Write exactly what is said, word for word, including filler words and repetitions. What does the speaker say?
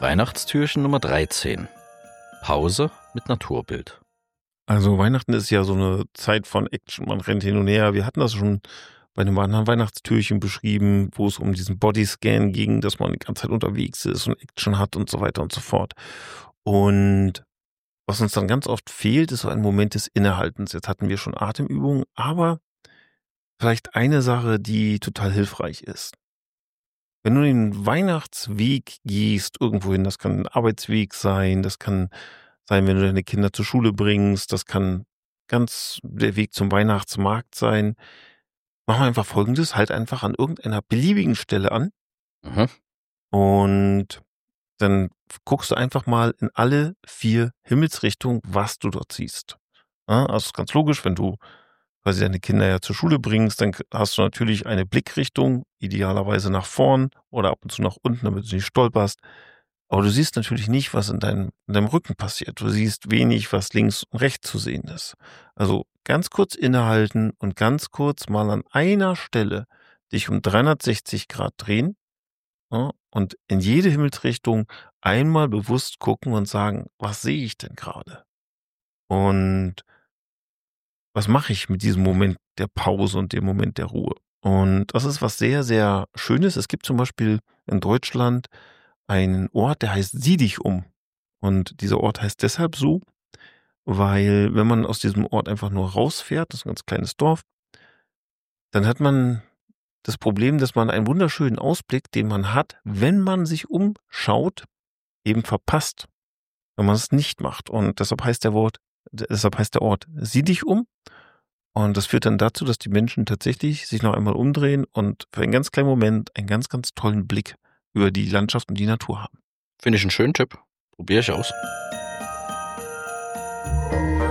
Weihnachtstürchen Nummer dreizehn. Pause mit Naturbild. Also Weihnachten ist ja so eine Zeit von Action, man rennt hin und her. Wir hatten das schon bei einem anderen Weihnachtstürchen beschrieben, wo es um diesen Bodyscan ging, dass man die ganze Zeit unterwegs ist und Action hat und so weiter und so fort. Und was uns dann ganz oft fehlt, ist so ein Moment des Innehaltens. Jetzt hatten wir schon Atemübungen, aber vielleicht eine Sache, die total hilfreich ist. Wenn du den Weihnachtsweg gehst irgendwohin, das kann ein Arbeitsweg sein, das kann sein, wenn du deine Kinder zur Schule bringst, das kann ganz der Weg zum Weihnachtsmarkt sein. Machen wir einfach Folgendes, halt einfach an irgendeiner beliebigen Stelle an Mhm. und dann guckst du einfach mal in alle vier Himmelsrichtungen, was du dort siehst. Ja, also ist ganz logisch, wenn du quasi deine Kinder ja zur Schule bringst, dann hast du natürlich eine Blickrichtung, idealerweise nach vorn oder ab und zu nach unten, damit du nicht stolperst. Aber du siehst natürlich nicht, was in deinem, in deinem Rücken passiert. Du siehst wenig, was links und rechts zu sehen ist. Also ganz kurz innehalten und ganz kurz mal an einer Stelle dich um dreihundertsechzig Grad drehen, ja, und in jede Himmelsrichtung einmal bewusst gucken und sagen, was sehe ich denn gerade? Und was mache ich mit diesem Moment der Pause und dem Moment der Ruhe? Und das ist was sehr, sehr Schönes. Es gibt zum Beispiel in Deutschland einen Ort, der heißt Sieh dich um. Und dieser Ort heißt deshalb so, weil wenn man aus diesem Ort einfach nur rausfährt, das ist ein ganz kleines Dorf, dann hat man das Problem, dass man einen wunderschönen Ausblick, den man hat, wenn man sich umschaut, eben verpasst, wenn man es nicht macht. Und deshalb heißt der Wort, deshalb heißt der Ort Sieh dich um. Und das führt dann dazu, dass die Menschen tatsächlich sich noch einmal umdrehen und für einen ganz kleinen Moment einen ganz, ganz tollen Blick über die Landschaft und die Natur haben. Finde ich einen schönen Tipp. Probiere ich aus.